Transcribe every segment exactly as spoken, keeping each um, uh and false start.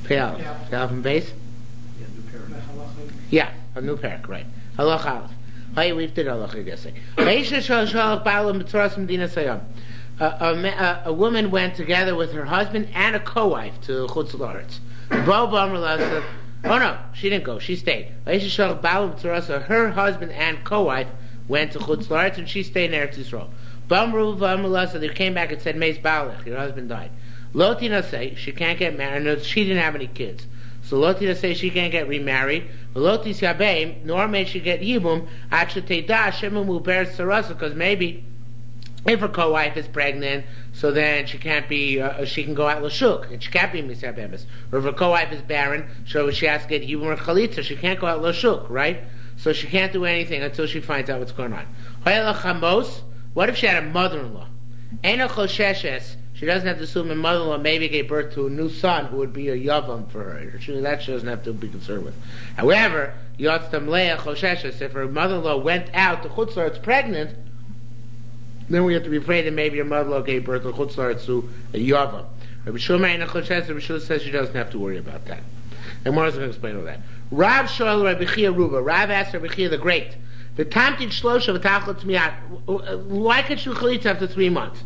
Pale. Pale from base? Yeah, new parak. Yeah, a new parak, right. Halach Aleph. Hey, we've did halach, I guess. Reisha shal shalach ba'alam b'tzoras medina sayam. A woman went together with her husband and a co-wife to Chutz La'aretz. Bo b'amar said, oh no, she didn't go, she stayed. Reisha shal ba'alam b'tzoras, her husband and co-wife went to Chutz La'aretz and she stayed in Eretz Yisrael. B'amru v'amar said, they came back and said, Meis Baalech, your husband died. Lotina say she can't get married. She didn't have any kids, so Lotina say she can't get remarried. Lotis yabeim, nor may she get yibum. Actually, da shemamu bears sarasa, because maybe if her co-wife is pregnant, so then she can't be. Uh, she can go out l'shuk, and she can't be misabemis. Or if her co-wife is barren, so she has to get yibum or chalitza. She can't go out l'shuk, right? So she can't do anything until she finds out what's going on. What if she had a mother-in-law? Ena chosheshes. She doesn't have to assume her mother-in-law maybe gave birth to a new son who would be a yavam for her. She, that she doesn't have to be concerned with. However, yotztam leah chosheshes, if her mother-in-law went out to Chutz La'aretz pregnant, then we have to be afraid that maybe her mother-in-law gave birth to Chutz La'aretz to a yavam. Rabbi Shuma ena choshes, Rabbi Shuma says she doesn't have to worry about that. And more is going to explain all that. Rav Shoel Rabbi Chia Ruba. Rav asked Rabbi Chia the Great, the tamtin shlosha v'tachlat miyat. Why could she chalitza after three months?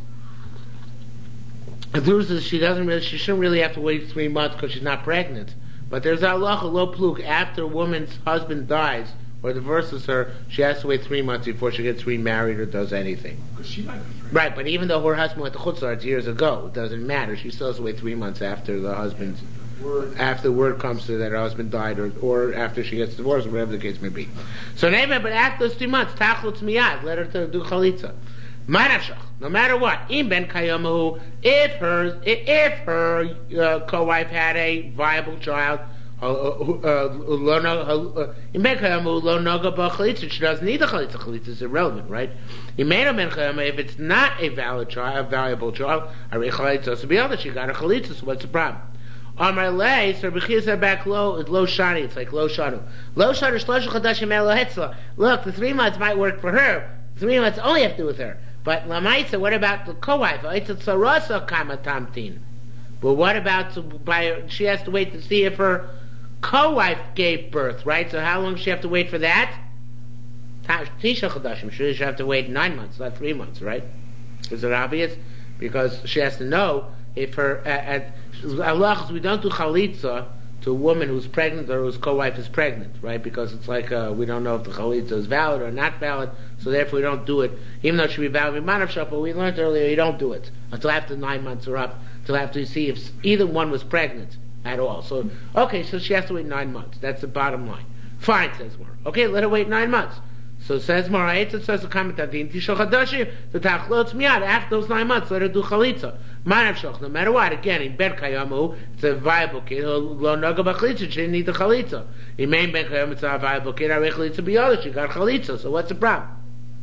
The truth is, she doesn't really, she shouldn't really have to wait three months because she's not pregnant. But there's Allah lo pluk, after a woman's husband dies or divorces her, she has to wait three months before she gets remarried or does anything. Because she might be pregnant. Right, but even though her husband went to Chutz La'aretz years ago, it doesn't matter. She still has to wait three months after the husband's, word. after the word comes to that her husband died, or, or after she gets divorced, or whatever the case may be. So, but after those three months, tachlutz miyad, let her to do chalitza. No matter what, if her if her uh, co-wife had a viable child, she doesn't need the chalitza. Chalitza is irrelevant, right? If it's not a valid child, a valuable child, she got a chalitza. So what's the problem? On my lay, so Bechia said back low, it's low shani. It's like low shanu. Low shanu shlosh chadashim elo hetzla. Look, the three months might work for her. Three months only have to do with her. But Lamaitza, what about the co-wife? But what about to buy? She has to wait to see if her co-wife gave birth, right? So how long does she have to wait for that? Tisha chadashim. She should have to wait nine months, not three months, right? Is it obvious? Because she has to know if her at Allah, we don't do chalitza to a woman who's pregnant or whose co-wife is pregnant, right? Because it's like uh, we don't know if the chalitza is valid or not valid, so therefore we don't do it, even though it should be valid in Manav, but we learned earlier you don't do it until after nine months are up, until after you see if either one was pregnant at all. So, okay, so she has to wait nine months. That's the bottom line. Fine, says Mar. Okay, let her wait nine months. So says Mar, it says the comment at the Inti Shochadashim, the Tachlotz Miyad, after those nine months, let her do chalitza. No matter what, again, in Ben Kayamu, it's a viable kid. Lo Naga Bachalitza, she didn't need the chalitza. In main Ben Kayamu, it's a viable kid. Arei chalitza biyada, she got chalitza. So what's the problem?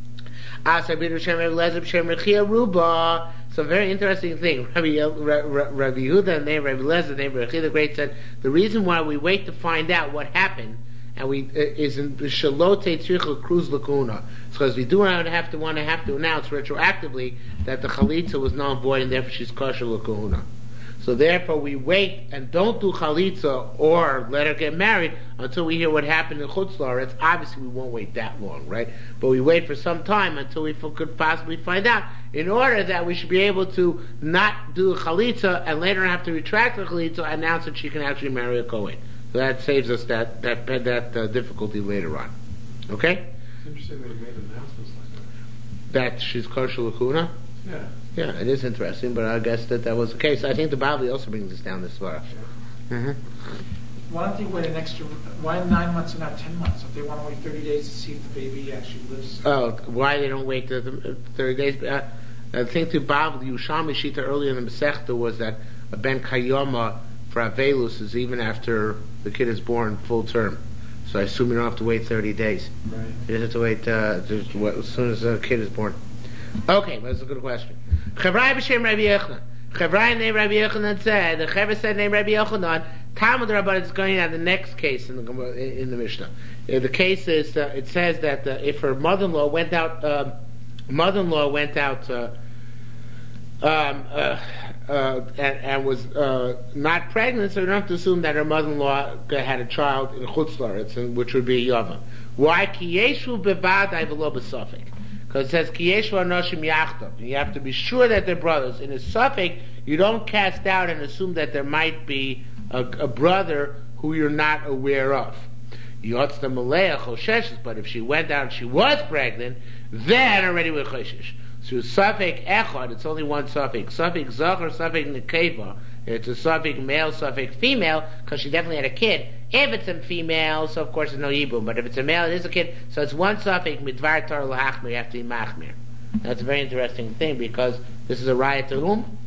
Asa B'Shem Rabbi Lezer B'Shem Rechia Ruba. So very interesting thing. Rabbi Rabbi Yehuda named Rabbi Lezer named Rabbi Rechia the Great said the reason why we wait to find out what happened and we uh, is in Shalote Tzricha Cruz Lacuna. It's because we do not have to want to have to announce retroactively that the chalitza was null and void and therefore she's kosher Lacuna. So therefore we wait and don't do chalitza or let her get married until we hear what happened in Chutz La'aretz. Obviously we won't wait that long, right? But we wait for some time until we could possibly find out in order that we should be able to not do the chalitza and later have to retract the chalitza and announce that she can actually marry a Kohen. So that saves us that that that uh, difficulty later on. Okay? It's interesting they made announcements like that. That she's kosher Lacuna? Yeah. Yeah, it is interesting, but I guess that that was the case. I think the Bavli also brings this down this far. Yeah. Mm-hmm. Why don't they wait an extra, why nine months and not ten months? If they want to wait thirty days to see if the baby actually lives. Oh, why they don't wait the, the thirty days? Uh, I think the Bavli, Yushami Shita earlier in the Masechta was that a Ben Kayoma for Avelus is even after the kid is born full term. So I assume you don't have to wait thirty days. Right. You just have to wait uh, just what, as soon as the kid is born. Okay, that's a good question. Chavrai b'shem Rabbi Yochanan. Chavrai named Rabbi Yochanan said, the Chavrai said named Rabbi Yochanan, Talmud Rabban is going on the next case in the in the Mishnah. Uh, the case is, uh, it says that uh, if her mother-in-law went out, uh, mother-in-law went out, uh, um, uh, uh, and, and was uh, not pregnant, so you don't have to assume that her mother-in-law had a child in Chutz La'aretz, which would be Yava. Why? Ki yeshu bevadai v'lo b'safek. Because it says, Ki yeshu anoshim yachdav. You have to be sure that they're brothers. In a safek, you don't cast out and assume that there might be a, a brother who you're not aware of. Yotzta Maleach Choshesh, but if she went out and she was pregnant, then already we're Choshesh. So Safek Echad, it's only one Safek. Safek Zachar, Safek Nekeva. It's a Safek male, Safek female, because she definitely had a kid. If it's a female, so of course it's no Yibum. But if it's a male, it is a kid. So it's one Safek, Midvar Tar Lahachmir, you have to be Machmir. That's a very interesting thing, because this is a riot to whom?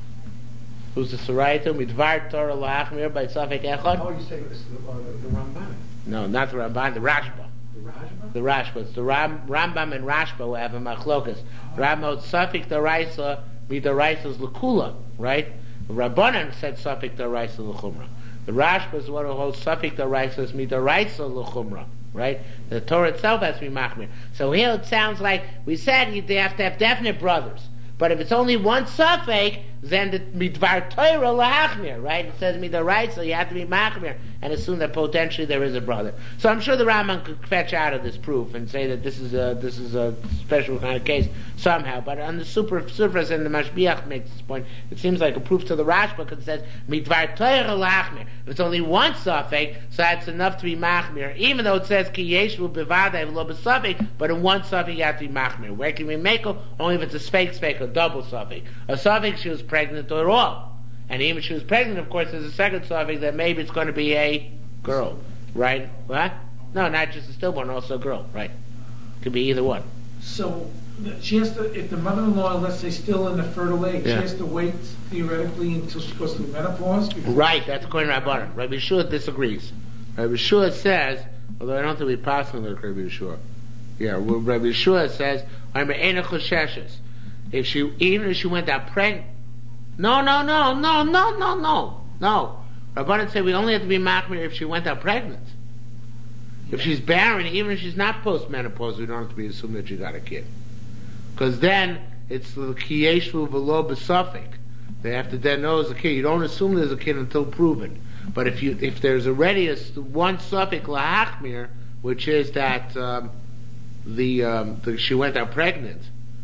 Who's the Saraita? Midvar Tar Lahachmir by Safek Echad? Oh, you say it's the, uh, the Ramban. No, not the Ramban, the Rashba. The Rashba? The Rashba. It's the Ram, Rambam and Rashba who have a machlokas. Oh. Rambam Safik Daraisa, the Daraisa's Lakula, right? The Rabbanan said Safik Daraisa L'chumra. The Rashba is one who holds Safik Daraisa's Midaraisa L'chumra, right? The Torah itself has to be machmir. So here it sounds like we said you, they have to have definite brothers. But if it's only one Safek, then the midvar Torah lahachmir, right? It says midaraisa, so you have to be machmir and assume that potentially there is a brother. So I'm sure the Rambam could fetch out of this proof and say that this is a this is a special kind of case somehow. But on the super surface, and the Mashbiach makes this point, it seems like a proof to the Rashba because it says midvar Torah lahachmir. If it's only one Safek, so that's enough to be machmir. Even though it says ki yeshvu bevadai v'lo b'safek, but in one Safek you have to be machmir. Where can we make it? Only if it's a spake spake, a double Safek. A Safek she was pregnant at all. And even if she was pregnant, of course, there's a second Safek that maybe it's going to be a girl. Right? What? No, not just a stillborn, also a girl. Right? Could be either one. So she has to, if the mother-in-law, let's say, still in the fertile age, yeah. she has to wait theoretically until she goes through menopause? Right, that's according to Rabbanan. Rabbi Yeshua disagrees. Rabbi Yeshua says, although I don't think we pass on the Rabbi Yeshua. Yeah, well, Rabbi Yeshua says, I'm an Eina Chosheshes. If she, even if she went out pregnant, no, no, no, no, no, no, no, no. Rabbanan said we only have to be machmir if she went out pregnant. If she's barren, even if she's not post-menopause, we don't have to be assuming that she got a kid. Because then, it's the kiyeshu v'lo b'safek. They have to then know there's a kid. You don't assume there's a kid until proven. But if you, if there's already a, one safek lahachmir, which is that um, the, um, the she went out pregnant,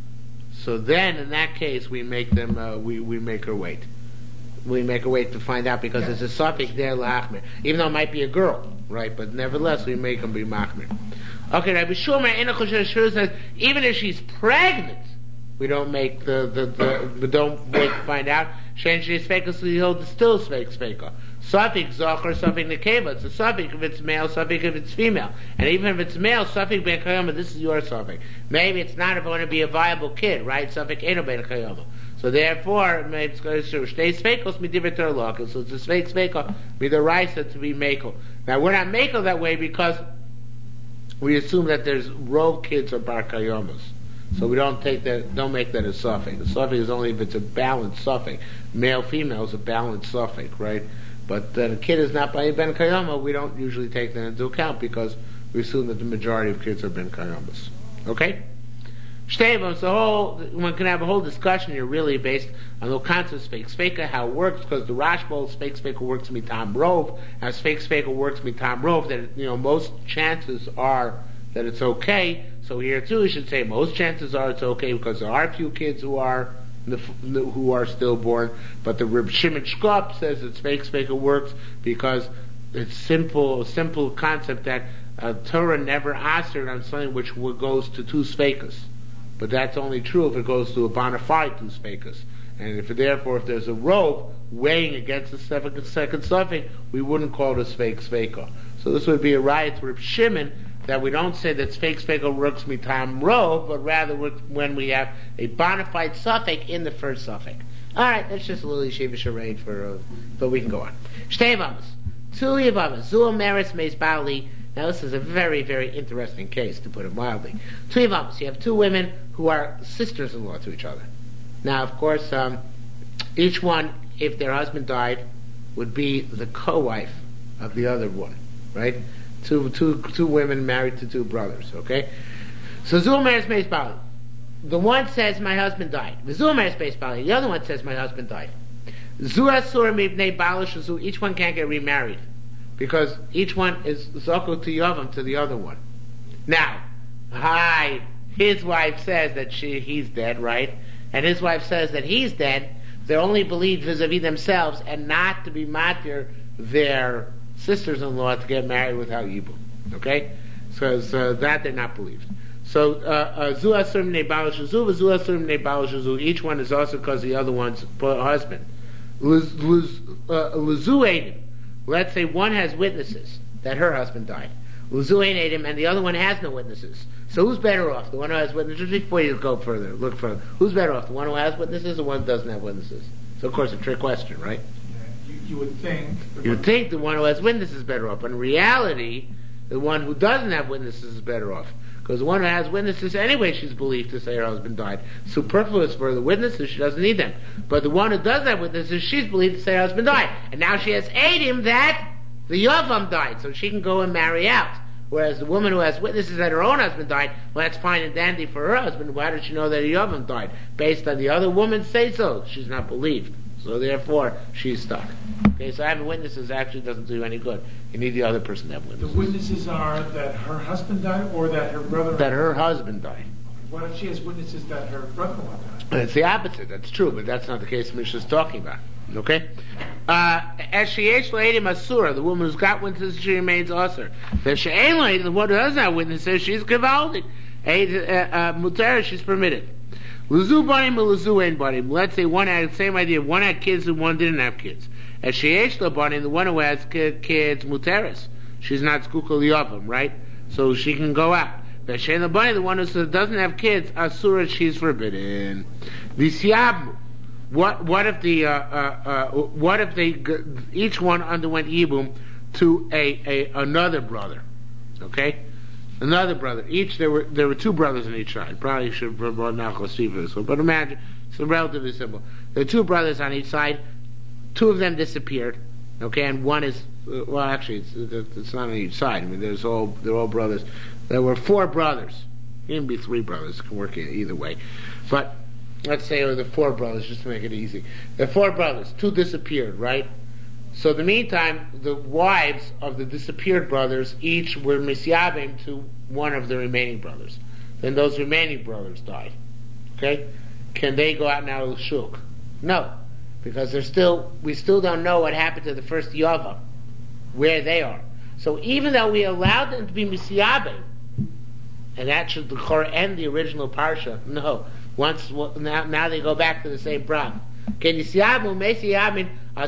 so then, in that case, we make them, uh, we, we make her wait. We make her wait to find out because yeah. there's a suffix there, la'achmir. Even though it might be a girl, right? But nevertheless, we make them be machmir. Okay, Rabbi Shulman, Enoch says, even if she's pregnant, we don't make the, the, the, we don't wait to find out. Shein she's feka, so you hold the still fake feka. Suffix zachar, suffix nekeva. It's a suffix if it's male, suffix if it's female. And even if it's male, suffix ben kayama, this is your suffix. Maybe it's not if I want to be a viable kid, right? Suffix eno ben kayama. So therefore, it's going to stay svekos midivitor lokal. So it's a svek sveka midaraisa to be mako. Now we're not mako that way because we assume that there's rov kids or bar kayamas. So we don't take that, don't make that a suffix. The suffix is only if it's a balanced suffix. Male, female is a balanced suffix, right? But uh, the kid is not by ben kayama, we don't usually take that into account because we assume that the majority of kids are ben kayamas. Okay? Shtevim, so whole, one can have a whole discussion here really based on the concept of fake speka, how it works, because the Rashba, fake speka works mitam rov, as fake speka works mitam rov, that, you know, most chances are that it's okay. So here too, we should say most chances are it's okay because there are a few kids who are who are stillborn, but the Reb Shimon Shkop says that fake speka works because it's simple, simple concept that uh, Torah never answered on something which goes to two spekas. But that's only true if it goes to a bona fide two spekas. And if therefore if there's a robe weighing against the second, second suffix, we wouldn't call it a fake speka. So this would be a riot to Reb Shimon that we don't say that fake speka works mitam robe, but rather when we have a bona fide suffix in the first suffix. All right, that's just a little yeshiva charade for, uh, but we can go on. Shtei vamas, two yavamas, zuo meres meis bali. Now this is a very, very interesting case, to put it mildly. Two yavamas, you have two women who are sisters-in-law to each other. Now, of course, um, each one, if their husband died, would be the co-wife of the other one, right? Two, two, two women married to two brothers, okay? So Zumeres Meis Bali. The one says, my husband died. The Zumeres Meis Bali. The other one says, my husband died. Zu asur mibnei bala shazu. Each one can't get remarried because each one is zoko to yavam to the other one. Now, hi, his wife says that she he's dead, right? And his wife says that he's dead. They're only believed vis-a-vis themselves and not to be matir their sisters-in-law to get married without yibum. Okay, so, so that they're not believed. So zu asur mibnei bala shazu, zu asur mibnei bala shazu. Each one is also because the other one's husband. L'zu edim. Let's say one has witnesses that her husband died. L'zu edim, and the other one has no witnesses. So who's better off? The one who has witnesses? Before you go further, look further. Who's better off? The one who has witnesses, or the one who doesn't have witnesses? So of course, a trick question, right? You, you would think. You would think the one who has witnesses is better off, but in reality, the one who doesn't have witnesses is better off. Because the one who has witnesses, anyway, she's believed to say her husband died. Superfluous for the witnesses, she doesn't need them. But the one who doesn't have witnesses, she's believed to say her husband died. And now she has Adim that the Yavam died, so she can go and marry out. Whereas the woman who has witnesses that her own husband died, well, that's fine and dandy for her husband. Why did she know that a Yavam died? Based on the other woman say so, she's not believed. So therefore, she's stuck. Okay, so having witnesses actually doesn't do you any good. You need the other person to have The witnesses. witnesses are that her husband died or that her brother. That her husband died. What if she has witnesses that her brother-in-law died? It's the opposite. That's true, but that's not the case Mishnah's talking about. Okay? As she Esh Lady Masura, the woman who's got witnesses, she remains usher. The She'en Lady, the one who doesn't have witnesses, she's Givaldi. Mutar, she's permitted. Luzu Banim, Luzu Ein Banim. Let's say one had the same idea. One had kids and one didn't have kids. As she Esh Banim, the one who has kids, Muteris. She's not Skukal Yavam, right? So she can go out. But She'en Banim, the one who doesn't have kids, Asura, she's forbidden. The Siabu. What what if the uh, uh, uh, what if they each one underwent yibum to a, a another brother, okay, another brother. Each there were there were two brothers on each side. Probably should have brought Nachal for this one, but imagine it's relatively simple. There are two brothers on each side. Two of them disappeared, okay, and one is uh, well actually it's, it's not on each side. I mean there's all they're all brothers. There were four brothers. It can be three brothers. It can work either way, but. Let's say, or the four brothers, just to make it easy. The four brothers, two disappeared, right? So in the meantime, the wives of the disappeared brothers each were misyabim to one of the remaining brothers. Then those remaining brothers died. Okay? Can they go out now to shuk? No. Because they're still, we still don't know what happened to the first yava, where they are. So even though we allowed them to be misyabim, and that should end the original parsha, no. Once now, now they go back to the same problem. Can you see? They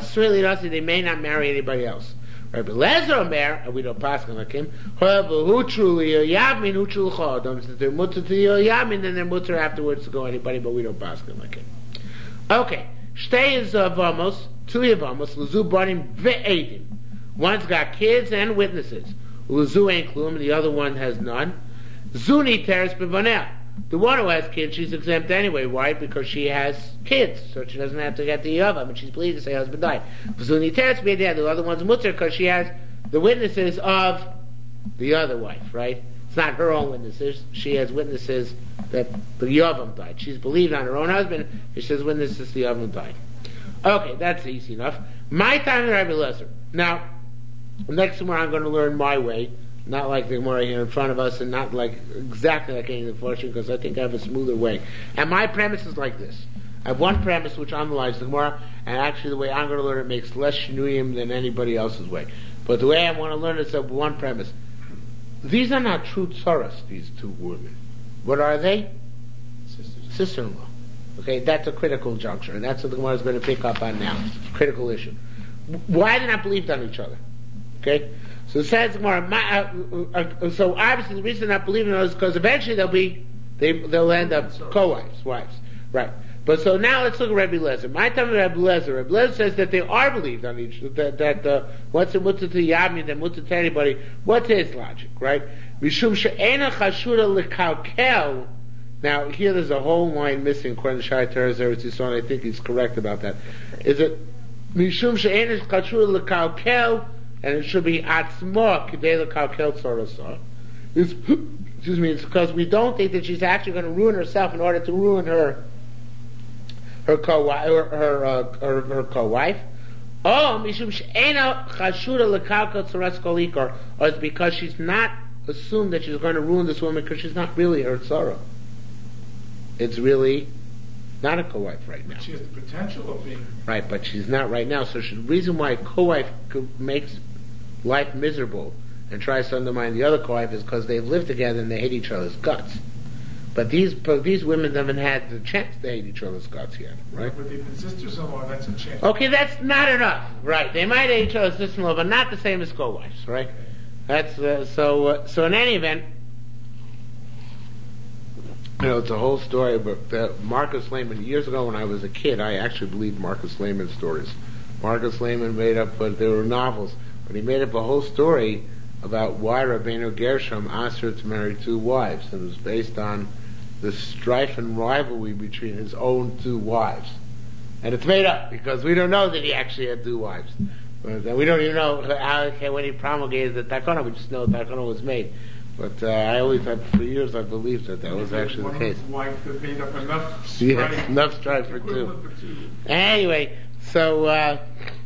may not marry anybody else. Rabbi Lezer Omer, and we don't pass like him. Who truly yamin, who truly chodom. If they're mutter to yamin, then they're mutter afterwards to go anybody, but we don't pass like him. Okay, shtei is vamos, two vamos, luzu banim ve'edim. One's got kids and witnesses. Luzu ain't klum, the other one has none. Zuni teres bevanel. The one who has kids, she's exempt anyway. Why? Because she has kids, so she doesn't have to get the yavam, and she's pleased to say husband died. The other one's mutter because she has the witnesses of the other wife, right? It's not her own witnesses. She has witnesses that the yavam died. She's believed on her own husband, and she has witnesses the yavam died. Okay, that's easy enough. My time in Rabbi Lezer. Now, next tomorrow I'm going to learn my way. Not like the Gemara here in front of us, and not like exactly like any of the fortune, because I think I have a smoother way. And my premise is like this: I have one premise which underlies the Gemara, and actually the way I'm going to learn it makes less shnuyim than anybody else's way. But the way I want to learn it is of one premise: these are not true tsaras. These two women, what are they? Sisters. Sister-in-law. Okay, that's a critical juncture, and that's what the Gemara is going to pick up on now. Critical issue. Why do they not believe on each other? Okay. So it says more. Uh, uh, so obviously the reason they're not believing in it is because eventually they'll be they they'll end up co-wives, wives, right? But so now let's look at Rabbi Lezer. My time with Rabbi Lezer. Rabbi Lezer says that they are believed on each that that uh, what's a mutter to Yamin and mutter to anybody. What's his logic, right? Mishum she'ena chashura lekalkel. Now here there's a whole line missing according to Shai Teres Eretz Yisrael. I think he's correct about that. Is it Mishum she'ena chashura lekalkel? And it should be atzma k'dei l'kalkel tzarasa. Excuse me. It's because we don't think that she's actually going to ruin herself in order to ruin her her co-wife, her her, uh, her, her co-wife. Oh, mishum she'ena chashuda lekalka tzaras kol ikar, or it's because she's not assumed that she's going to ruin this woman because she's not really her tzara. It's really not a co-wife right now. She has the potential of being. Right, but she's not right now. So the reason why a co-wife makes life miserable and tries to undermine the other co-wife is because they've lived together and they hate each other's guts. But these but these women haven't had the chance to hate each other's guts yet, right? But they've been sisters-in-law, that's a chance. Okay, that's not enough, right? They might hate each other's sisters-in-law, but not the same as co-wives, right? Okay. That's uh, so. Uh, so in any event, you know, it's a whole story. But uh, Marcus Lehman, years ago when I was a kid, I actually believed Marcus Lehman stories. Marcus Lehman made up, but there were novels, but he made up a whole story about why Rabbeinu Gershom asked her to marry two wives, and it was based on the strife and rivalry between his own two wives. And it's made up because we don't know that he actually had two wives. But we don't even know how, when he promulgated the Takana. We just know the Takana was made. But uh, I always had, for years, I believed that that was actually one the case. One wife that made up enough strife. Yes, enough strife for two. two. Anyway, so uh,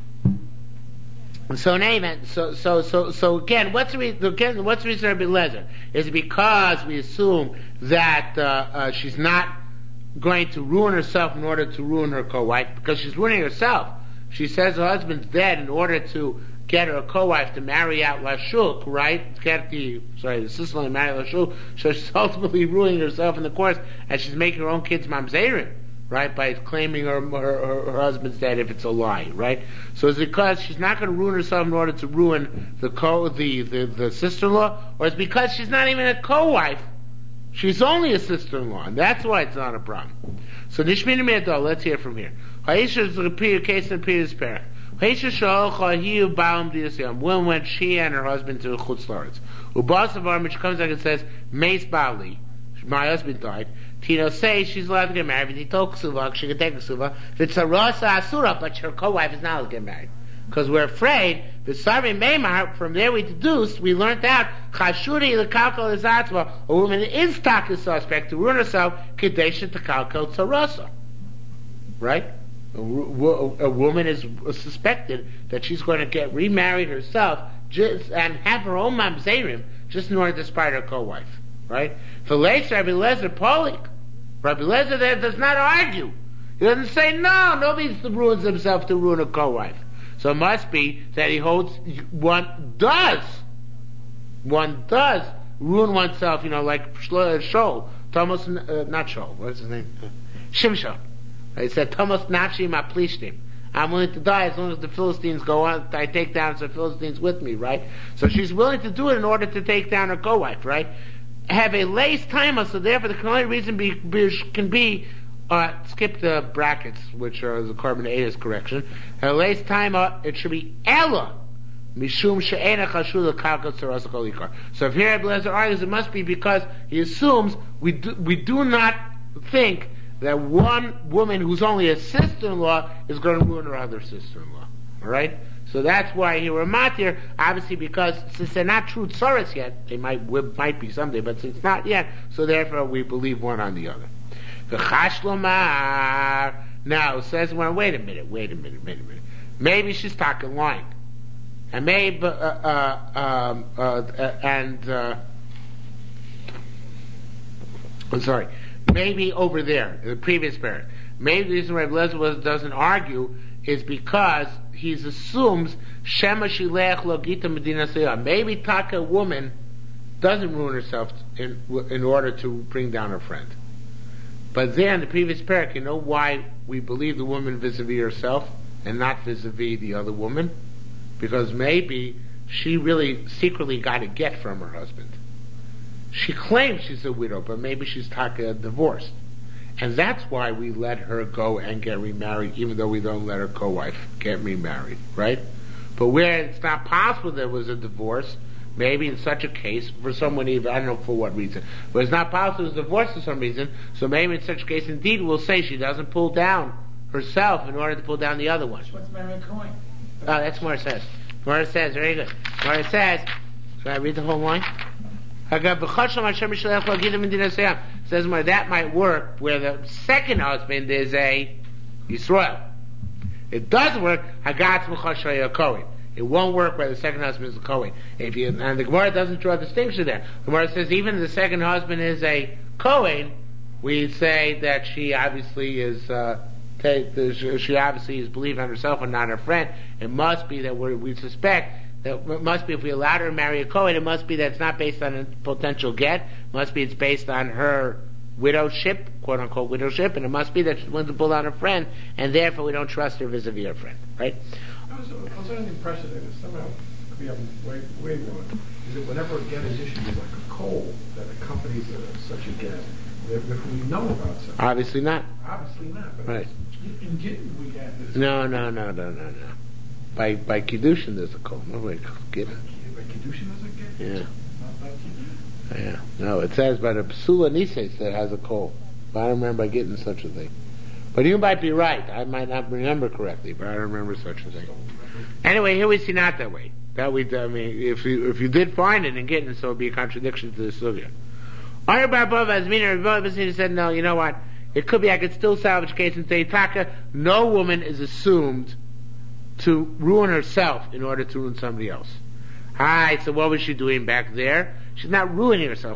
so in any event, so so so so again, what's the reason? Again, what's the reason Rabbi Lezer? Is it because we assume that uh, uh, she's not going to ruin herself in order to ruin her co-wife? Because she's ruining herself. She says her husband's dead in order to get her co-wife to marry out Lashuk, right? Get the sorry, the sister to marry Lashuk. So she's ultimately ruining herself in the course, and she's making her own kids mamzerim, right? By claiming her, her her her husband's dead if it's a lie, right? So it's because she's not going to ruin herself in order to ruin the co the, the the sister-in-law, or it's because she's not even a co-wife. She's only a sister-in-law, and that's why it's not a problem. So Nishmini Me'adol, let's hear from here. Ha'isha is the case in Peter's parent. Ha'isha sha'olcha hiu ba'am diyasiyam. When went she and her husband to Chutz La'aretz? Ubasavar, which comes like it says, Meis Bali, my husband died. Tino says she's allowed to get married. He told Ksuva, she can take Ksuva. It's a rasa asura, but her co-wife is not allowed to get married. Because we're afraid, the Sarvi Meimar, from there we deduced, we learned out, Chashuri l'kalkal izatzva, a woman is taka suspect to ruin herself, Kadesha t'kalkal tzarasa. Right? A, a woman is suspected that she's going to get remarried herself just and have her own mamzerim just in order to spite her co-wife. Right? For later, Rabbi Lezer Polik, Rabbi Lezer there does not argue. He doesn't say, no, nobody ruins himself to ruin a co-wife. So it must be that he holds one does, one does ruin oneself, you know, like Shol, Thomas, uh, not Shol, what's his name? Shimshon. He said, Thomas Nafshi Maplishtim. I'm willing to die as long as the Philistines go on, I take down some Philistines with me, right? So she's willing to do it in order to take down her co-wife, right? Have a lace timer, so therefore the only reason be, be, can be Uh, skip the brackets, which are the carbon eight correction. Her lace timer, it should be Ella. Mishum she'ena chashul l'kalka tzaras kol ikar. So if here Rabbi Lezer argues, it must be because he assumes we do, we do not think that one woman who's only a sister-in-law is going to ruin her other sister-in-law. Alright? So that's why he were matir, obviously because since they're not true tzaras yet, they might, might be someday, but since not yet, so therefore we believe one on the other. The Chashlomar now says, well, wait a minute, wait a minute, wait a minute. Maybe she's talking lying, and maybe, uh, uh, um, uh, uh, and uh, I'm sorry, maybe over there, in the previous parent. Maybe the reason Rabbi Lezer doesn't argue is because he assumes Shema Shilech Lo Gita Medina Seyah. Maybe Taka woman doesn't ruin herself in in order to bring down her friend. But there in the previous parak, you know why we believe the woman vis-a-vis herself and not vis-a-vis the other woman? Because maybe she really secretly got a get from her husband. She claims she's a widow, but maybe she's taka divorced. And that's why we let her go and get remarried, even though we don't let her co-wife get remarried, right? But where it's not possible there was a divorce, maybe in such a case, for someone even, I don't know for what reason, but it's not possible to divorce for some reason, so maybe in such a case, indeed, we'll say she doesn't pull down herself in order to pull down the other one. She wants to marry a Cohen. Oh, that's what it says. What it says, very good. What it says, should I read the whole line? It says where that might work, where the second husband is a Yisrael. It doesn't work, Hagatz Mechashaya Kohen. It won't work where the second husband is a Kohen. If you, and the Gemara doesn't draw a distinction there. The Gemara says even if the second husband is a Kohen, we say that she obviously is, uh, she obviously is believing on herself and not her friend. It must be that we're, we suspect that it must be if we allowed her to marry a Kohen, it must be that it's not based on a potential get. It must be it's based on her widowship, quote unquote widowship, and it must be that she wants to pull on her friend, and therefore we don't trust her vis-a-vis her friend, right? I was, I was under the impression that somehow we have way, way more. Is that whenever a get is issued, there's like a code that accompanies a, such a get. If we know about something. Obviously not. Obviously not. But right. In Gittin we have this. No, no, no, no, no, no. By by Kiddushin there's a code. No way Gittin. By Kiddushin there's a get? Yeah. Not by Kiddushin? Yeah. No, it says by the Psula Nises that has a code. But I don't remember getting such a thing. But you might be right. I might not remember correctly, but I don't remember such a thing. Anyway, here we see not that way. That we, I mean, if you if you did find it and get it, so it would be a contradiction to the sugya. Rabbi said, no, you know what? It could be I could still salvage case and say, Taka, no woman is assumed to ruin herself in order to ruin somebody else. Alright, so what was she doing back there? She's not ruining herself.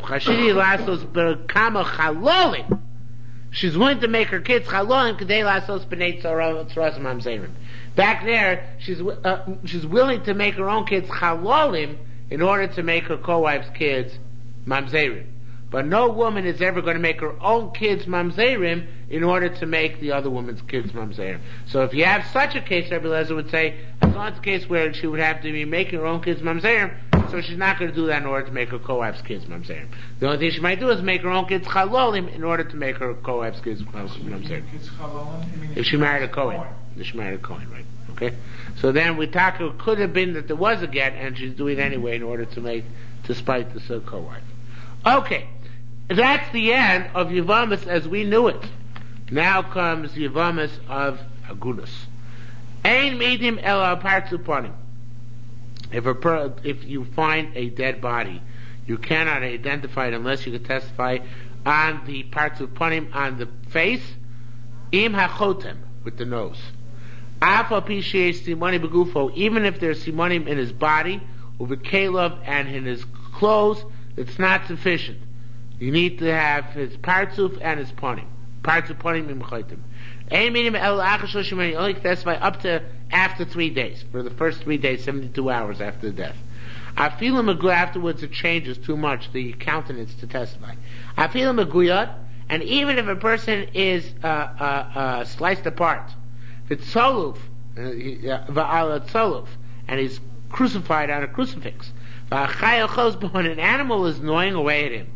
She's willing to make her kids chalolim k'dei lasos b'nei tzoras mamzerim. Back there, she's uh, she's willing to make her own kids chalolim in order to make her co-wife's kids mamzerim. But no woman is ever going to make her own kids mamzerim in order to make the other woman's kids mamzerim. So if you have such a case, Rabbi Eliezer would say, as long as it's a case where she would have to be making her own kids mamzerim, so she's not going to do that in order to make her co-wife's kids mamzerim. The only thing she might do is make her own kids chalolim in order to make her co-wife's kids mamzerim. If she married a Kohen. If she married a Kohen, right? Okay? So then we talk, it could have been that there was a get and she's doing it anyway in order to make, to spite the co-wife. Okay. That's the end of Yevamis as we knew it. Now comes Yevamis of Agunas. Ein midim ela partzuponim. If a per, if you find a dead body, you cannot identify it unless you can testify on the partzuponim, on the face, im hachotem, with the nose. Afa pisheis simonim begufo, even if there's simonim in his body, uvekelov, and in his clothes, it's not sufficient. You need to have his partzuf and his ponim. Partzuf ponim im chaytim. Ein minim el achar shloshim yom. You only testify up to after three days. For the first three days, seventy-two hours after the death. Afilu magu, afterwards it changes too much, the countenance to testify. Afilu maguyot, and even if a person is uh, uh, uh, sliced apart, if it's soluf, va'al soluf, and he's crucified on a crucifix, va'achayel chos b'hon, an animal is gnawing away at him.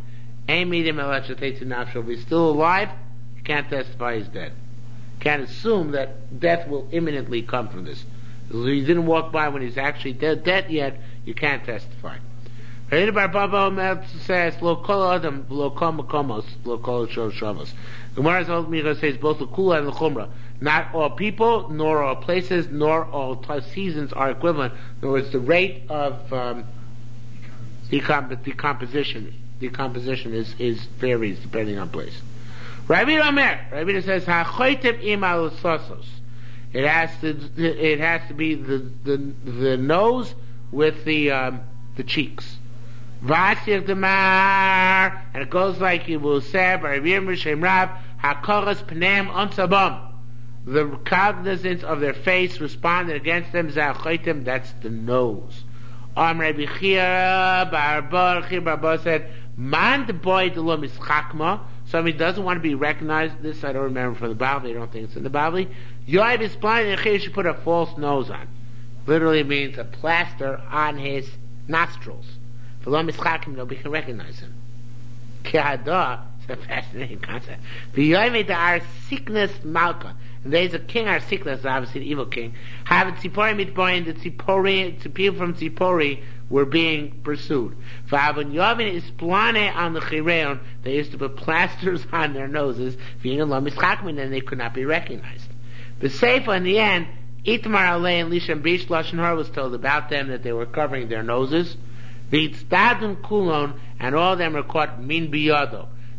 If he's still alive, you can't testify he's dead. You can't assume that death will imminently come from this. If he didn't walk by when he's actually dead, dead yet, you can't testify. Says, lo kol adam, lo kol makomos, lo kol shavos. Gemara says both the kula and the chumrah. Not all people, nor all places, nor all seasons are equivalent. In other words, the rate of um, decomp- decomposition decomposition is, is varies depending on place. Rabbi Omer, Rabbi says, "Hachoitem imal sosos." It has to, it has to be the the, the nose with the um, the cheeks. Vasir demar, and it goes like you will say, Rabbi Omer Shem Rav, hakoras pneim onsabam. The cognizance of their face responded against them. Zachoitem, that's the nose. Am Rabbi Chia Barbar Chia Barbar said, Man the boy de lo mischakma. Somebody doesn't want to be recognized. This I don't remember from the Bible. I don't think it's in the Bible. Yoav is blind and he should put a false nose on. Literally means a plaster on his nostrils. For lo mischakma, nobody can recognize him. Ki'ada, it's a fascinating concept. The Yoav is our sickness malka. And there's a king, our sickness, obviously the evil king. Having Tzipori mitboin, the Tzipori, the people from Tzipori were being pursued. V'avon Yavin is plane on the Chireon. They used to put plasters on their noses. V'yin lo mischakmin, and they could not be recognized. The Seifa in the end, Itmar Alei and Lisham Bish Lashon Hara was told about them that they were covering their noses. V'itzdadun kulon, and all of them were caught min biyado.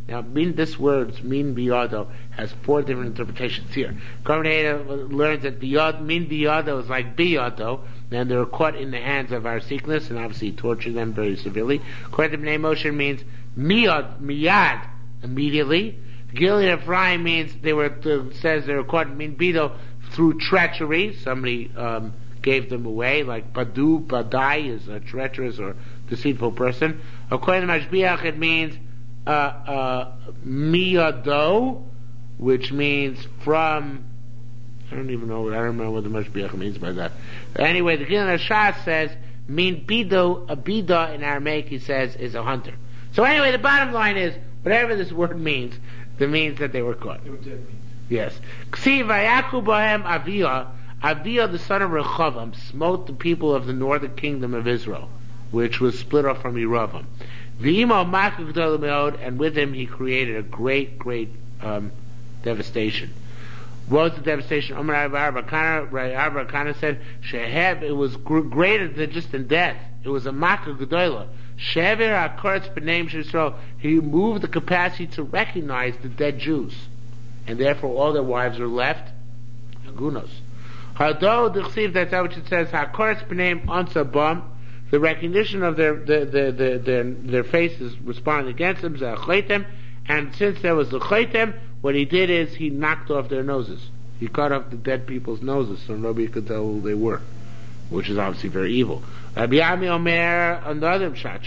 Now, mean this word, mean biyado, has four different interpretations here. Karmaneda learns that biyad, mean biyado is like biyado, and they were caught in the hands of our sickness, and obviously tortured them very severely. According to Bnei Moshe means miyad, miyad, immediately. Gilead Ephraim means they were, uh, says they were caught, mean bido, through treachery. Somebody um, gave them away, like Badu, Badai is a treacherous or deceitful person. According to Mashbiach, it means uh, uh, miyado, which means from, I don't even know, I don't remember what the Mashbiach means by that. Anyway, the Gilin Shas says, mean bido, a bida in Aramaic, he says, is a hunter. So anyway, the bottom line is, whatever this word means, it means that they were caught. They were dead meat. Yes. Ksi vayaku bahem Aviyah, Aviyah the son of Rechavam, smote the people of the northern kingdom of Israel, which was split off from Yeravam. V'imo maku gdol meod, and with him he created a great, great um, devastation. What was the devastation? Omar Arba Kana said, Sheheb, it was gr- greater than just in death. It was a maku gdola. Shever HaKoretz b'neim Yisrael, he moved the capacity to recognize the dead Jews, and therefore all their wives were left agunos. Hado d'chsiv, that's how it says, HaKoretz b'neim Ansa Bam, the recognition of their their their their, their, their faces responding against them, Zachletem, and since there was the Chletem, what he did is he knocked off their noses. He cut off the dead people's noses so nobody could tell who they were, which is obviously very evil. Rabbi Ami Omer, another shot.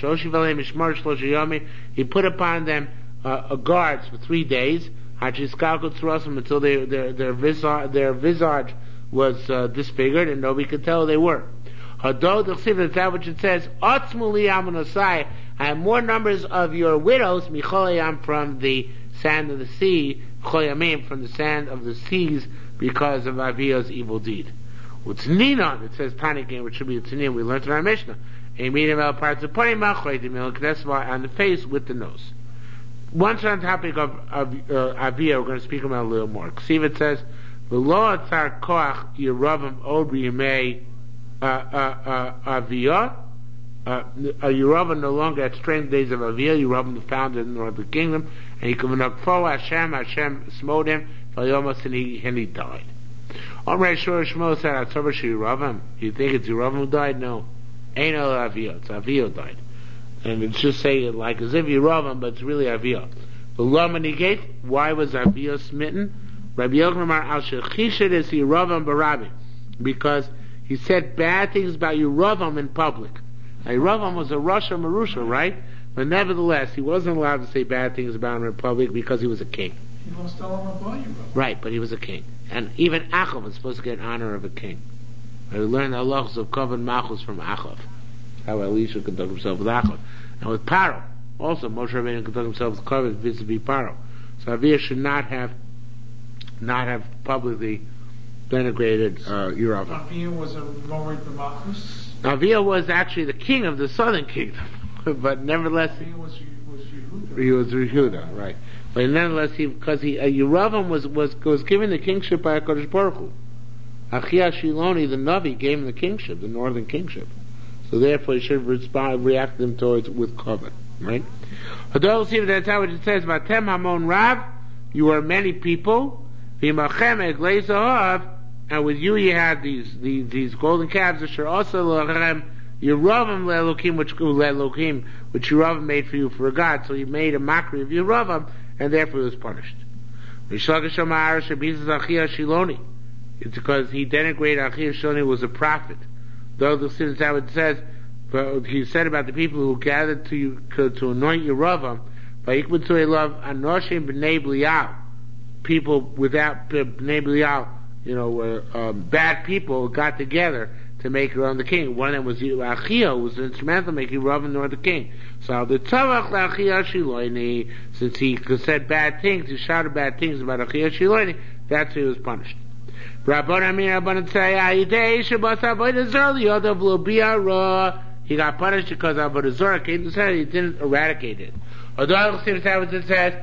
He put upon them uh, a guards for three days, until they, their their visage, their visage was uh, disfigured and nobody could tell who they were. Hadod, that which it says, I have more numbers of your widows, Micholayam, from the sand of the sea, Choyamim, from the sand of the seas, because of Aviyah's evil deed. What's Ninon, it says Tanikin, which should be a Tanim, we learned in our Mishnah. A medium el parts of Ponimach, on the face with the nose. Once on the topic of, of uh, Aviyah, we're going to speak about it a little more. See if it says, V'lo atzar koach Yeravam od b'yimei Aviyah. Yeravam no longer had strength days of Aviyah. Yeravam the founder of the northern kingdom, and he could not follow Hashem. Hashem smote him, and he, and he died. Omrei Shor Shmuel said, "Atzavar Yeravam." You think it's Yeravam who died? No, ain't no Aviyah. It's Aviyah who died, and it's just saying like as if Yeravam, but it's really Aviyah. The Lamanigate. Why was Aviyah smitten? Rabbi Yochanan al Shechished is Yeravam Barabi, because he said bad things about Yeravam in public. Now, Yeravam was a Rasha Marusha, right? But nevertheless, he wasn't allowed to say bad things about him in public because he was a king. He lost all of Yeravam. Right, but he was a king. And even Achav was supposed to get honor of a king. We learned the halachos of Kavod Malchus from Achav. How Elisha conducted himself with Achav. And with Paro, also Moshe Rabbeinu conducted himself with Kavod vis-a-vis Paro. So Aviyah should not have, not have publicly denigrated uh, Yeravam. Aviyah was a Morid B'Malchus. Aviyah was actually the king of the southern kingdom, but nevertheless Aviyah was was Yehuda. He was Yehuda, right? But nonetheless, he because he uh, Yeravam was was was given the kingship by HaKadosh Baruch Hu. Achia Shiloni, the Navi, gave him the kingship, the northern kingship. So therefore, he should respond, react to them towards with covet, right? Hadol see that's how it says. Vatem Hamon Rav, you are many people. V'imachem Eglei Zahav. And with you, you had these these, these golden calves, which are also Yeravam le'Elokim, which le'Elokim, which Yeravam made for you for a god. So he made a mockery of Yeravam, and therefore he was punished. It's because he denigrated Achia Shiloni was a prophet. Though the since how it says, but he said about the people who gathered to you to anoint Yeravam, by Ikmatu love Anoshim b'nei Belial, people without b'nei Belial. You know, uh, um, bad people got together to make Yeravam the king. One of them was Achia, who was instrumental in making Yeravam the king. So the Tzavach Achia Shiloni, since he said bad things, he shouted bad things about Achia Shiloni, that's why he was punished. He got punished because Avodah Zarah came to say he didn't eradicate it. Although it says,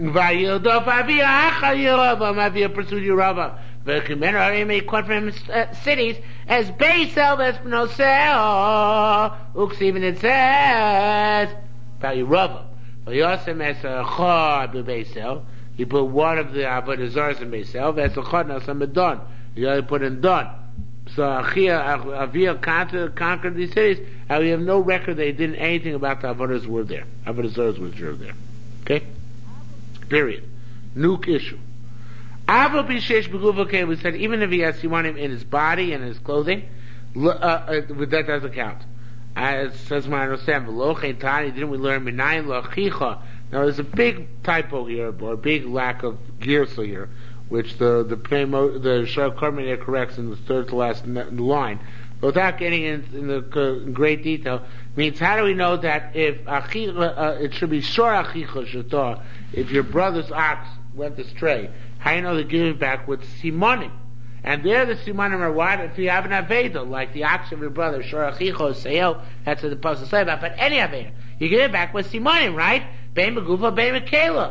Aviyah pursued Yeravam. He caught from cities as Beisel Vespanosel. Uks even it says about Yeravam. V'yosem es echad b'beisel. He put one of the avodah zaros in beisel. V'es echad nasam b'don. The other put in don. So Achia Avia conquered, conquered these cities, and we have no record they did anything about the avodas were there. Avodah zaros were there. Okay. Period. Nuke issue. Avo b'shesh b'guv. Okay, we said even if he has simanim in his body and his clothing, uh, uh, that doesn't count. Uh, it says my understand. Didn't we learn minayin lachicha? Now there's a big typo here, or a big lack of girsa here, which the the primo, the Shar Karminer corrects in the third to last line. But without getting into in the uh, great detail, means how do we know that if achicha, uh, it should be shor achicha shata, if your brother's ox went astray, how do you know to give it back with simonim? And there the simanim are what? If you have an aveda, like the ox of your brother, shor achicha seyo, that's what the pasuk say about. But any aveda, you give it back with simanim, right? Bein megufa, bein mekelov.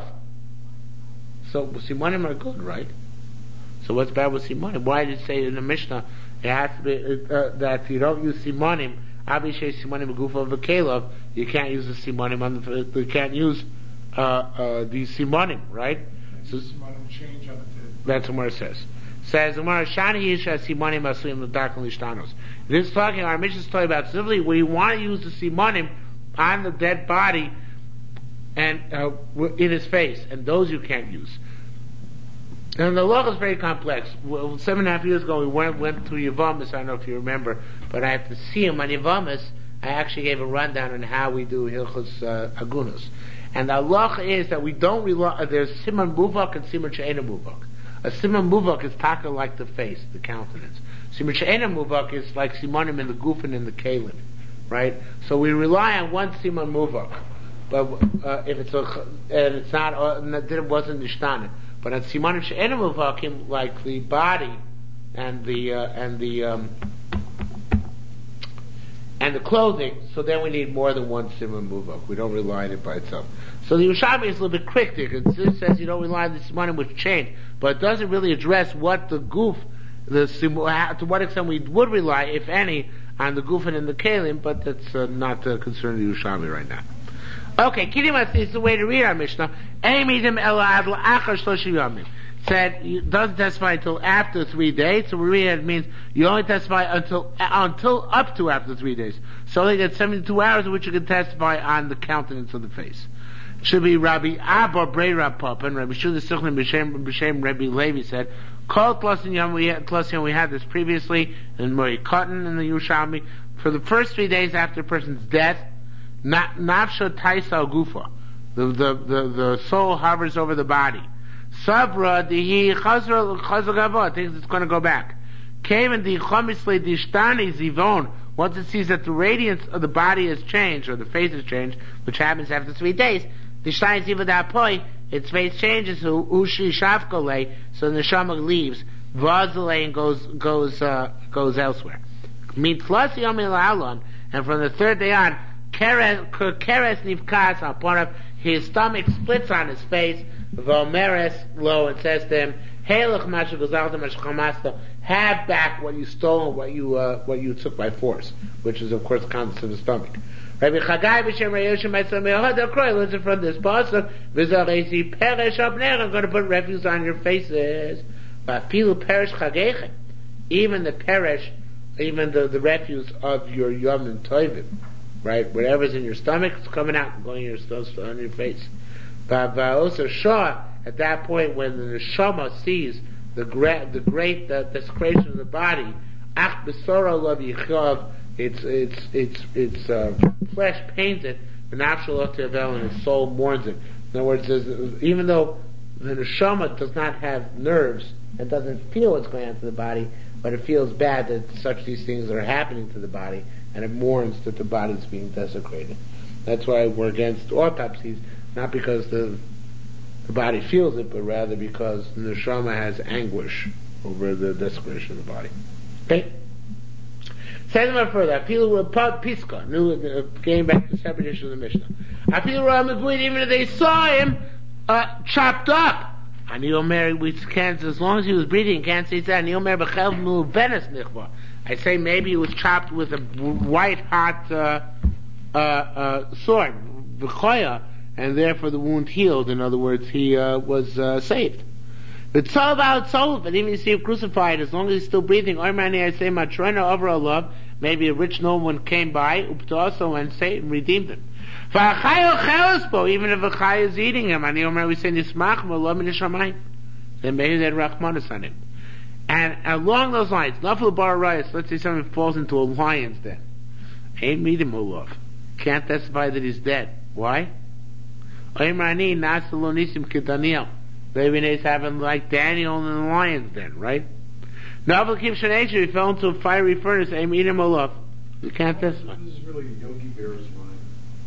So simanim are good, right? So what's bad with simanim? Why did it say in the Mishnah it has to be uh, that if you don't use simanim, abishay simanim megufa v'kelov, you can't use the simanim on the, you can't use uh, uh, the simanim, right? So simanim change on the that's what it says. Says Umar Shani Yisha simanim asuim l'dark l'ishtanos. This is talking. Our Mishnah is talking about simply we want to use the simanim on the dead body and uh, in his face, and those you can't use. And the law is very complex. Well, seven and a half years ago, we went went to Yavamis. I don't know if you remember, but I have to see him on Yavamis. I actually gave a rundown on how we do Hilchos uh, Agunos. And the law is that we don't rely. There's Siman Muvak and Siman She'ena Muvak. A Siman Muvak is taka like the face, the countenance. Siman She'ena Muvak is like Simanim in the Gufin and the Kalim, right? So we rely on one Siman Muvak. But uh, if it's a, and it's not, uh, it wasn't nishtanet. But on simanim she'enim muvakim, like the body and the uh, and the um, and the clothing, so then we need more than one siman muvak. We don't rely on it by itself. So the Yerushalmi is a little bit cryptic. It says you don't rely on the simanim which change, but it doesn't really address what the goof, the to what extent we would rely, if any, on the gufin and the kalim. But that's uh, not the concern of the Yerushalmi right now. Okay, Kidimas is the way to read our Mishnah. Amidim elad la'achar shloshim yomim. Said you doesn't testify until after three days. So we read it means you only testify until until up to after three days. So only get seventy-two hours in which you can testify on the countenance of the face. It should be Rabbi Abba Brei Rab Papa and Rabbi Shudah Sichlim B'Shem B'Shem Rabbi Levi said. Called Tlasin Yom we had Tlasin we had this previously in Mori Cotton in the Yerushalmi for the first three days after a person's death. Nafsha taisa gufa, the the the the soul hovers over the body. Sabra dihi chazra chazra gava thinks it's going to go back. Came in the chamisle dishtani zivon once it sees that the radiance of the body has changed or the face has changed, which happens after three days. Dishtani ziva that point its face changes to ushi shavkole, so the neshama leaves vazale and goes goes uh, goes elsewhere. Mitlas yom alon, and from the third day on. Keres nivkas upon him, his stomach splits on his face. Vomeres lo and says to him, "Halach mashu gazalta mashchamasta, have back what you stole, what you uh, what you took by force," which is of course counts of the stomach. Rabbi Chagai b'shem Reyoshim Meitzah Me'ahad Akroy learns it from this pasuk. V'zarezi peresh abner. I'm going to put refuse on your faces. V'afilu peresh chageichem, even the peresh, even the the refuse of your yom and tovim. Right, whatever's in your stomach is coming out and going in your on your face. But also Shah at that point when the neshama sees the great the great uh, desecration of the body, ach besora lav yichav, its its its its uh, flesh pains it, the natural tevel and its soul mourns it. In other words, even though the neshama does not have nerves and doesn't feel what's going on to the body, but it feels bad that such these things are happening to the body. And it mourns that the body is being desecrated. That's why we're against autopsies, not because the the body feels it, but rather because the neshama has anguish over the desecration of the body. Okay? Say them further. Afilu Piska, new getting back to the separate issue of the Mishnah. Afilu Ramagwid, even if they saw him uh, chopped up. Ani Omer, we can't, as long as he was breathing, can't say that. Ani Omer b'chel nu benes nichva. I say maybe it was chopped with a white hot uh, uh, uh, sword, v'choya, and therefore the wound healed. In other words, he uh, was uh, saved. It's all about soul, but even if he's crucified, as long as he's still breathing, I say, love. Maybe a rich nobleman came by, also and Satan redeemed him. Even if a chay is eating him, and we say then maybe they had rachmanis on him. And along those lines, nafal bar rayas, let's say someone falls into a lion's den. Ain't meet him love. Can't testify that he's dead. Why? Oimrani nasalonissim kedaniel. Maybe he's having like Daniel in the lion's den, right? Nafal kim shaneshu, he fell into a fiery furnace. Ain't meet him love. You can't testify. This is really Yogi Berra's mind.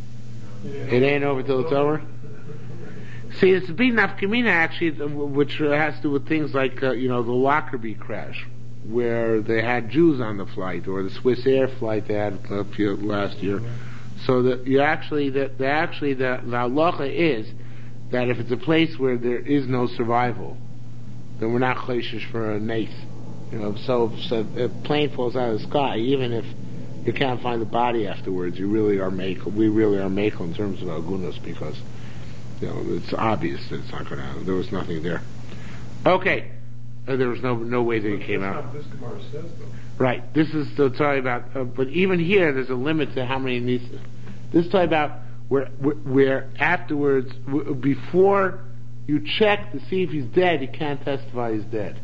It ain't over till it's over. See, it's a big nafkamina actually, which has to do with things like, uh, you know, the Lockerbie crash, where they had Jews on the flight, or the Swiss Air flight they had a few, last year. So that you actually, that actually, the, the halacha is that if it's a place where there is no survival, then we're not chayshish for a naith. You know, so if a plane falls out of the sky, even if you can't find the body afterwards, you really are make, we really are make in terms of agunas, because you know, it's obvious that it's not going to. There was nothing there. Okay, uh, there was no no way that it came out. This Gemara says, though. Right. This is to tell you about. Uh, but even here, there's a limit to how many needs. This is talking about where where, where afterwards, w- before you check to see if he's dead, you can't testify he's dead.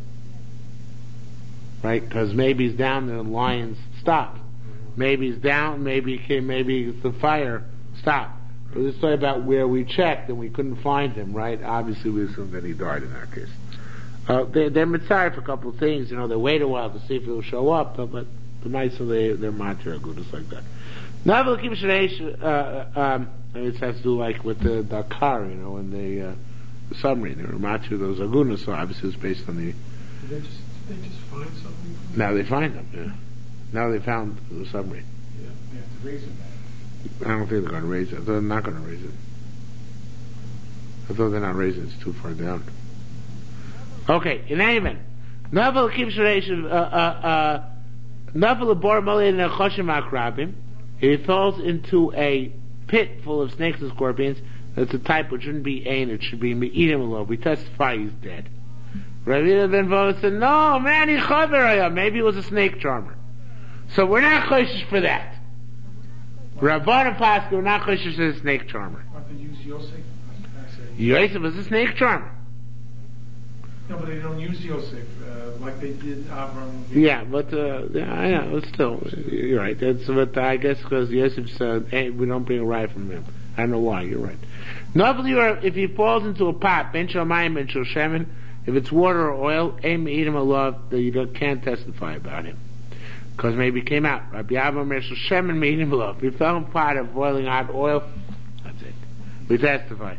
Right? Because maybe he's down there, and the lions stop. Maybe he's down. Maybe he came. Maybe it's the fire stop. But this is talking about where we checked and we couldn't find him, right? Obviously, we assume that he died in that case. Uh, they, they're mitzvah for a couple of things. You know, they wait a while to see if he'll show up, but, but the nights of they, they're matir good, just like that. Now, uh, um, it has to do like with the Dakar, you know, and the, uh, the submarine. They were matir those agunas, so obviously it's based on the. Did they just, did they just find something? Now they find them, yeah. Now they found the submarine. Yeah, they have to raise it back. I don't think they're going to raise it. They're not going to raise it. I thought they're not raising it. It's too far down. Okay, in any event, Naval keeps relation. Naval bor mali in a choshim akrabim. He falls into a pit full of snakes and scorpions. That's a type which shouldn't be ain. It should be eat him alone. We testify he's dead. Rabbi ben Voda said, "No, man, he chaver. Maybe he was a snake charmer. So we're not choshish for that." Rabban Pascha were not choshish as a snake charmer. Why don't they use Yosef? Yosef was a snake charmer. No, but they don't use Yosef uh, like they did Avram. Yeah, but uh, yeah, I know. Still, you're right. That's but I guess because Yosef said, "Hey, we don't bring a rye from him." I don't know why. You're right. Normally, if he falls into a pot, ben shamayim, ben shel shemen, if it's water or oil, aim eat him a love that you don't, can't testify about him. Because maybe it came out. Rabbi Abba Mershel Shemin made him love. We fell in pot of boiling hot oil. That's it. We testify.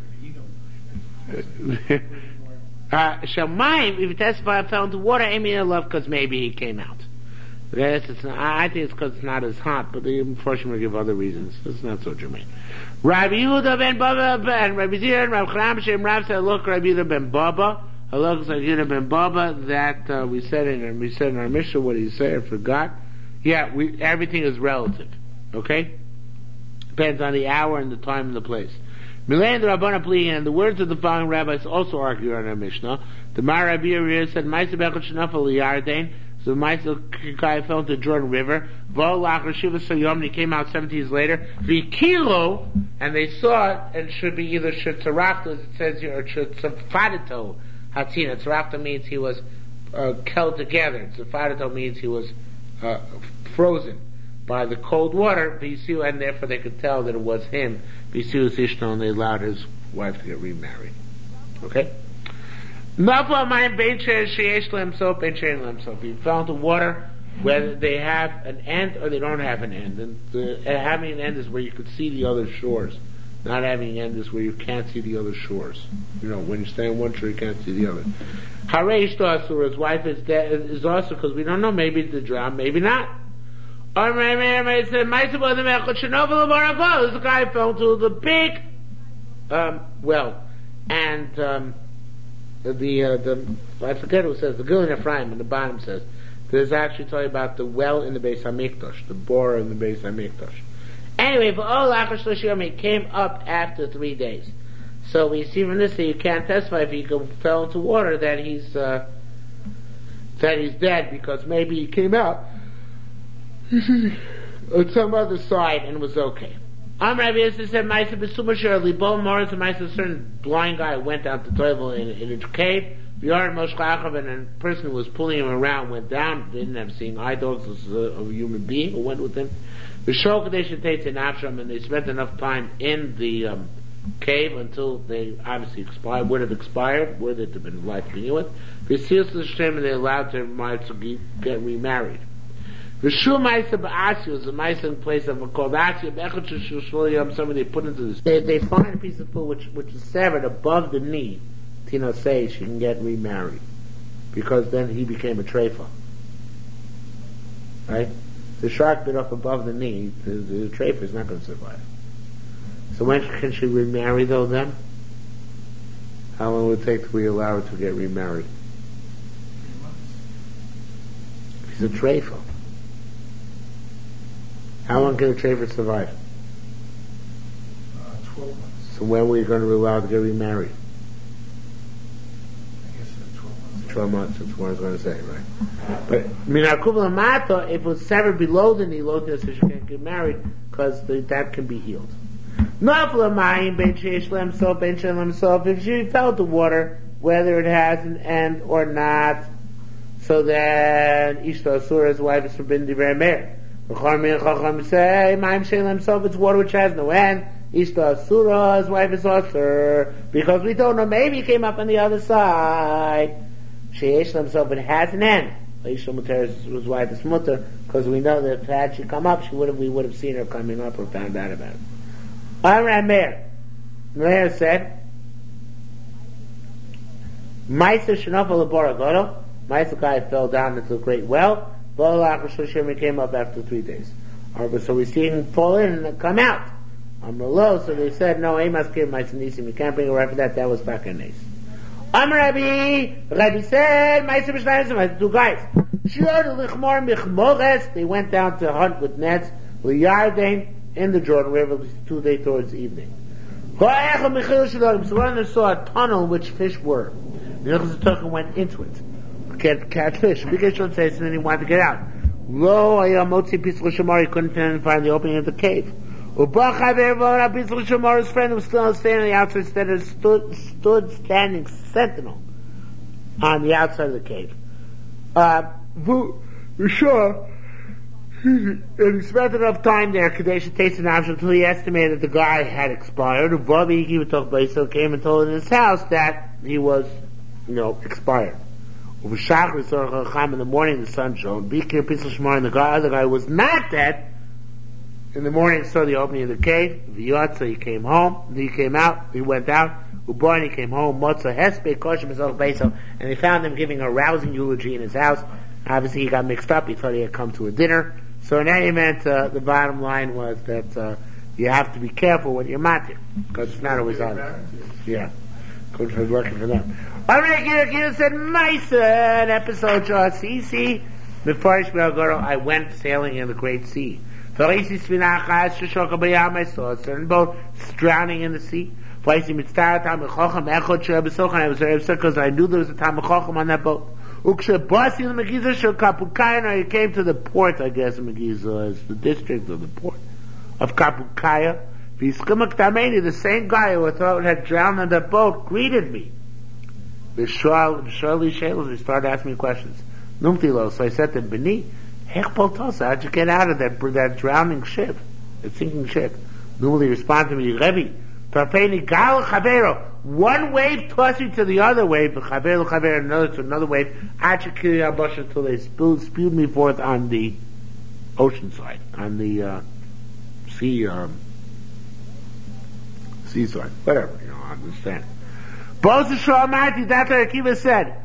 uh, Shamayim, if you testify, fell into water, aim in love because maybe he came out. Yes, it's not, I think it's because it's not as hot, but the unfortunately will give other reasons. It's not so germane. Rabbi Yehuda ben Baba and Rabbi Zir and Rabbi Chaim Shem Rav said, look, Rabbi Yehuda ben Baba. Allah said, Yehuda ben Baba, that uh, we said in we said in our mission. What did he say? I forgot. Yeah, we everything is relative. Okay, depends on the hour and the time and the place. Milan the Rabbana Pli, and the words of the following rabbis also argue on our Mishnah. The Mar Rabbi Yehuda said, "Ma'aseh bechad shenafel liyarden." So Ma'aseh Kai fell into Jordan River. Vol lach Shiva Sayom. He came out seventy years later. V'kilo, and they saw it, and should be either shetzarachto, as it says here, or shetzafadato. Hatzina. Tzarachta means he was uh, held together. Tzafadato means he was uh, frozen by the cold water. B'yisiu, and therefore they could tell that it was him. B'yisiu Zishno, and they allowed his wife to get remarried. Okay? Nafla ma'im bein sheyesh lehem sof, bein she'ein lehem sof. You fell into water, whether they have an end or they don't have an end. And the, uh, having an end is where you could see the other shores. Not having an end is where you can't see the other shores. You know, when you stay on one shore, you can't see the other. Hareish Asur, his wife is dead, is also because we don't know. Maybe it's the drown, maybe not. This guy fell into the big um, well, and um, the uh, the I forget who says the Gilin Ephraim in the bottom says there's actually talking about the well in the Beis Hamikdash, the bore in the Beis Hamikdash. Anyway, for all Achar Shlosh Yom, he came up after three days. So we see from this that you can't testify if he go, fell into water that he's uh, that he's dead, because maybe he came out on some other side and was okay. Am Rabbi Yosef said, "Ma'aseh b'sumashir libon morris." A ma'aseh, a certain blind guy went down to toivel in, in a cave. The Yard Moshe Achav, and a person who was pulling him around went down. Didn't have seeing eye dogs. This was a, a human being who went with him. The Shol Kadesh Tates in Avsham, and they spent enough time in the um, cave until they obviously expired. Would have expired. Would it have been life to begin with? The Seals to Shem, and they allowed their wives to get remarried. The Shul Ma'aseh ba'Asya was a Ma'aseh in place of a called Asya. B'Echad Shul Shul Yom. Somebody they put into this. They, they find a piece of food which which is severed above the knee. Tino says she can get remarried, because then he became a treifa. Right? The shark bit off above the knee. The, the treifa is not going to survive. So when can she remarry though? Then how long would it take to be allowed to get remarried? He's a treifa. How long can a treifa survive? Uh, twelve months. So when were you going to be allowed to get remarried? I guess uh, twelve months. Twelve months, that's what I was going to say, right? But Minakubal Mata, if it was severed below the knee, low so she can't get married, because that can be healed. If she fell to water, whether it has an end or not, so then Ishta Asura's wife is forbidden to very married. The Chacham say, Ma'im Shelem Sof, it's water which has no end. Ishta Asura's wife is Asur, because we don't know, maybe it came up on the other side. Sheyesh Shelem Sof, it has an end. Ishta Muter's wife is Mutter, because we know that had she come up, she would have, we would have seen her coming up or found out about it. Amram Meir. Meir said, Ma'aseh Shenafel Lebora Gadol. Ma'aseh guy fell down into a great well. B'olach Shloshim came up after three days. So we see him fall in and come out. Amrlo. So they said, no, Amos came Ma'aseh Nisim. You can't bring a right for that. That was Bakanes. Amr Rabbi. Rabbi said, Ma'aseh B'shnayim. Two guys. Shior Lichmor Michmoges. They went down to hunt with nets. L'Yarden. In the Jordan River, two days towards evening. So one of them saw a tunnel in which fish were. The Nechaz went into it. Catch, catch fish. Because and then he wanted to get out. Lo, Ayamotzi Pitzl Shamar, he couldn't find the opening of the cave. His friend was still standing on the outside, instead of stood, stood standing sentinel on the outside of the cave. Uh, sure. And he spent enough time there, Kadesh tasted an option until he estimated the guy had expired. Bobby he would talk about so came and told in his house that he was, you know, expired. Over Shachar in the morning the sun shone. Bikir Pisal Shmar, and the guy, other guy was not dead. In the morning he saw the opening of the cave. V'yotza, he came home. He came out. He went out. Ubarn, he came home. Motza Hespe Koshim Himself Beisel, and they found him giving a rousing eulogy in his house. Obviously he got mixed up. He thought he had come to a dinner. So in any event, uh, the bottom line was that uh, you have to be careful when you're matir, because it's not always on. Yeah, good for working for them. Alright, Gira said, Maisa, an episode of C C. Before I went sailing in the Great Sea. I saw a certain boat drowning in the sea. I was very upset because I knew there was a Talmid Chacham on that boat. He came to the port, I guess, Megiza is the district of the port of Kapukaya. The same guy who I thought had drowned on that boat greeted me. He started asking me questions. So I said to him, B'ni, how'd you get out of that, that drowning ship, that sinking ship? Normally he responded to me, Rebbe, one wave tossed me to the other wave, another to another wave, until they spewed, spewed me forth on the ocean side, on the uh, sea, um, seaside, whatever, you know, I understand. That's what Akiva said.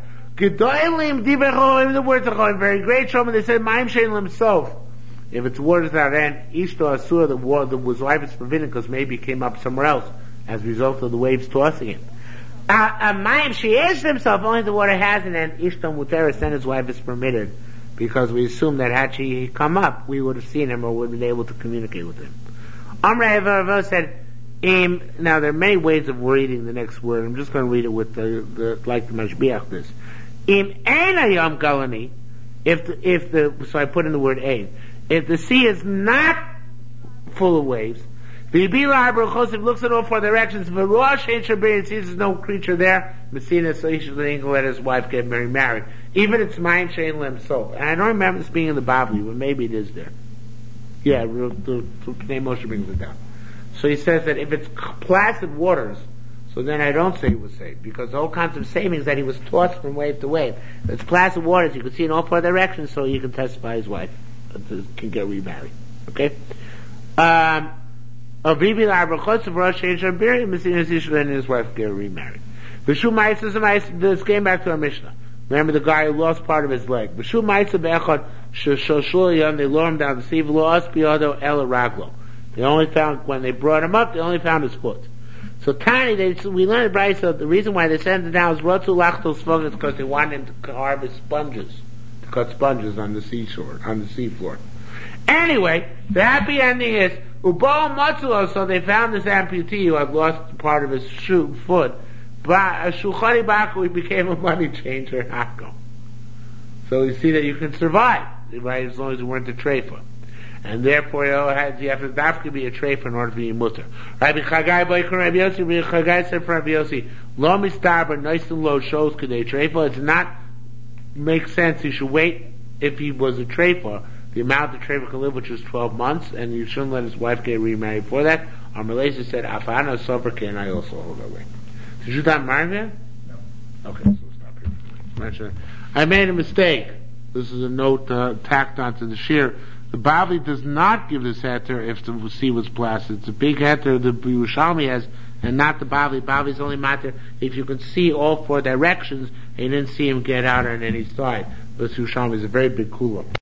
The words are very great. Show me. They said, "Ma'im shein lemsof." If it's water without end, ishto asur, the water, the wife is forbidden because maybe it came up somewhere else as a result of the waves tossing it. Ma'im sheyesh himself, only the water has an end. Ishto muteris, then his wife is permitted, because we assume that had she come up, we would have seen him or would have been able to communicate with him. Amrei Rava said, Im, now there are many ways of reading the next word. I'm just going to read it with the, the like the Mashbiach this. Im ein yom galani, if the, if the, so I put in the word ein. If the sea is not full of waves, the Yibila Abrachosiv looks at all four directions, V'rosh ein shabir, and sees there's no creature there, Messina, so he should let his wife get married, married. Even it's mine, shein lem so. And I don't remember this being in the Bavli, but maybe it is there. Yeah, the, the, the Pnei Moshe brings it down. So he says that if it's placid waters, so then I don't say he was saved, because the whole concept of saving is that he was tossed from wave to wave. If it's placid waters, you can see in all four directions, so you can testify his wife can get remarried. Okay? Um, and his wife get remarried. This came back to our Mishnah. Remember the guy who lost part of his leg. They lower him down the sea. They only found, when they brought him up, they only found his foot. So Tani, they, we learned at Brisa, the reason why they sent him down is Rotzu Lachtos Sfogas, because they wanted him to harvest sponges, to cut sponges on the seashore, on the seafloor. Anyway, the happy ending is, Ubo Matzulo, so they found this amputee who had lost part of his shoe, foot. Shuchari Baku, he became a money changer in Akko. So you see that you can survive, right, as long as you weren't a treifa. And therefore, you, know, you have to have to be a treifa in order to be a mutter. Rabbi Chagai Boikon Rabbi Yossi, Rabbi Chagai said for Rabbi Yossi, Lo Mistaber, Nice and Low shows Kedei treifa. It's not make sense. You should wait if he was a treifa, the amount the treifa can live, which is twelve months, and you shouldn't let his wife get remarried for that. Our Malaysia said, Afana Sofer, and I also hold that way. Did you not mind that? No. Okay, so stop here. I made a mistake. This is a note uh, tacked onto the shear. The Bavli does not give this heter if the sea was placid. It's a big heter the Yerushalmi has, and not the Bavli. Bavli's only matter if you can see all four directions and you didn't see him get out on any side. But Yerushalmi is a very big kula.